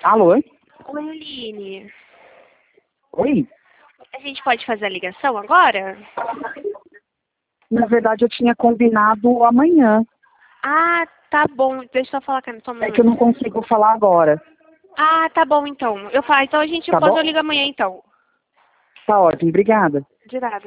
Alô? Oi, Aline. Oi? A gente pode fazer a ligação agora? Na verdade, eu tinha combinado amanhã. Ah, tá bom. Deixa eu falar com a sua mãe. É que eu não consigo falar agora. Ah, tá bom então. Então a gente Tá pode bom? ligar amanhã então. Tá ótimo, obrigada. De nada.